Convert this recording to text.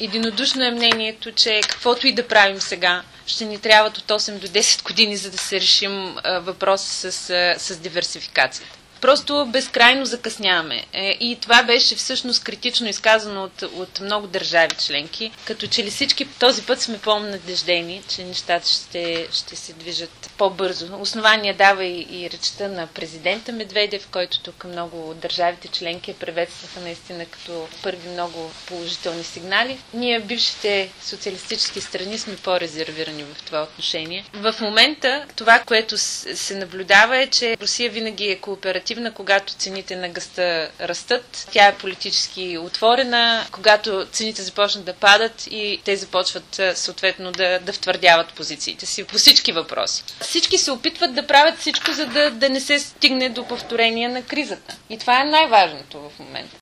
Единодушно е мнението, че каквото и да правим сега, ще ни трябват от 8 до 10 години, за да се решим въпроса с диверсификацията. Просто безкрайно закъсняваме. И това беше всъщност критично изказано от много държави членки. Като че ли всички този път сме по-надеждени, че нещата ще се движат по-бързо. Основание дава и речта на президента Медведев, който тук много от държавите членки приветстваха наистина като първи много положителни сигнали. Ние, бившите социалистически страни, сме по-резервирани в това отношение. В момента това, което се наблюдава е, че Русия винаги е кооперативна, когато цените на газта растат. Тя е политически отворена, когато цените започнат да падат и те започват съответно да втвърдяват позициите си по всички въпроси. Всички се опитват да правят всичко, за да не се стигне до повторение на кризата. И това е най-важното в момента.